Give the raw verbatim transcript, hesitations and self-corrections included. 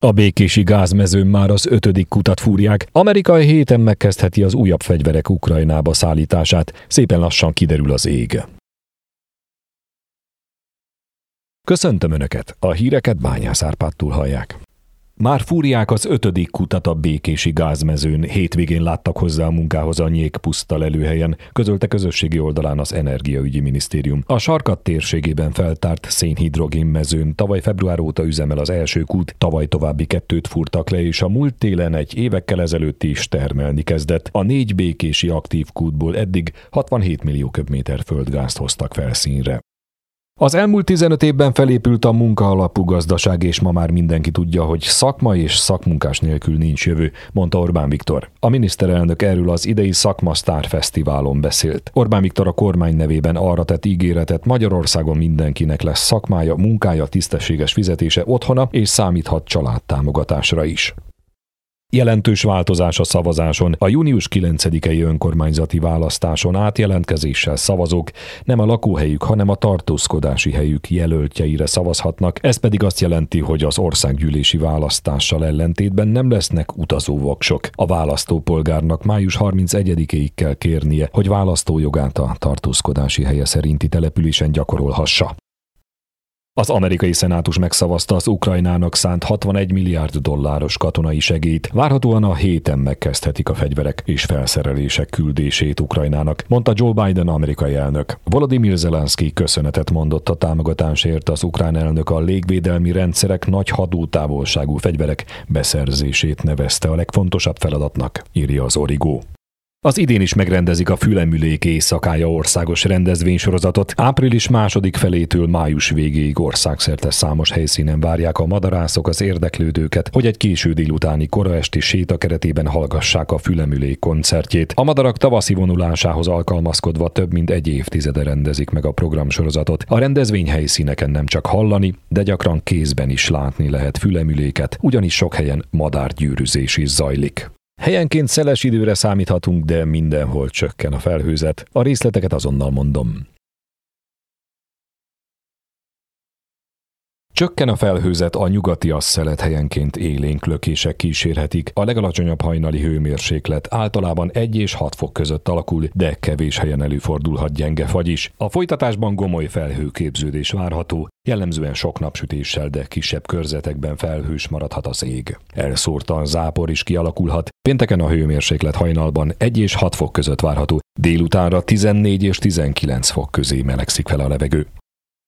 A békési gázmezőn már az ötödik kutat fúrják. Amerika héten megkezdheti az újabb fegyverek Ukrajnába szállítását. Szépen lassan kiderül az ég. Köszöntöm Önöket! A híreket Bányász Árpádtól hallják. Már fúrják az ötödik kutat a békési gázmezőn. Hétvégén láttak hozzá a munkához a Nyékpuszta lelőhelyen, közölte közösségi oldalán az Energiaügyi Minisztérium. A Sarkat térségében feltárt szénhidrogén mezőn tavaly február óta üzemel az első kút, tavaly további kettőt fúrtak le, és a múlt télen egy évekkel ezelőtt is termelni kezdett. A négy békési aktív kútból eddig hatvanhét millió köbméter földgázt hoztak felszínre. Az elmúlt tizenöt évben felépült a munkaalapú gazdaság, és ma már mindenki tudja, hogy szakma és szakmunkás nélkül nincs jövő, mondta Orbán Viktor. A miniszterelnök erről az idei Szakma Sztár Fesztiválon beszélt. Orbán Viktor a kormány nevében arra tett ígéretet, Magyarországon mindenkinek lesz szakmája, munkája, tisztességes fizetése, otthona, és számíthat családtámogatásra is. Jelentős változás a szavazáson. A június kilencedikei önkormányzati választáson átjelentkezéssel szavazók nem a lakóhelyük, hanem a tartózkodási helyük jelöltjeire szavazhatnak. Ez pedig azt jelenti, hogy az országgyűlési választással ellentétben nem lesznek utazóvoksok. A választópolgárnak május harmincegyedikéig kell kérnie, hogy választójogát a tartózkodási helye szerinti településen gyakorolhassa. Az amerikai szenátus megszavazta az Ukrajnának szánt hatvanegy milliárd dolláros katonai segélyt. Várhatóan a héten megkezdhetik a fegyverek és felszerelések küldését Ukrajnának, mondta Joe Biden amerikai elnök. Volodymyr Zelenszky köszönetet mondott a támogatásért. Az ukrán elnök a légvédelmi rendszerek nagy hatótávolságú fegyverek beszerzését nevezte a legfontosabb feladatnak, írja az Origo. Az idén is megrendezik a Fülemülék éjszakája országos rendezvénysorozatot. Április második felétől május végéig országszerte számos helyszínen várják a madarászok az érdeklődőket, hogy egy késő délutáni koraesti séta keretében hallgassák a Fülemülék koncertjét. A madarak tavaszi vonulásához alkalmazkodva több mint egy évtizede rendezik meg a programsorozatot. A rendezvény helyszíneken nem csak hallani, de gyakran kézben is látni lehet fülemüléket, ugyanis sok helyen madárgyűrűzés is zajlik. Helyenként szeles időre számíthatunk, de mindenhol csökken a felhőzet. A részleteket azonnal mondom. Csökken a felhőzet, a nyugati asszelet helyenként élénk lökések kísérhetik. A legalacsonyabb hajnali hőmérséklet általában egy és hat fok között alakul, de kevés helyen előfordulhat gyenge fagy is. A folytatásban gomoly felhőképződés várható, jellemzően sok napsütéssel, de kisebb körzetekben felhős maradhat az ég. Elszórtan zápor is kialakulhat. Pénteken a hőmérséklet hajnalban egy és hat fok között várható, délutánra tizennégy és tizenkilenc fok közé melegszik fel a levegő.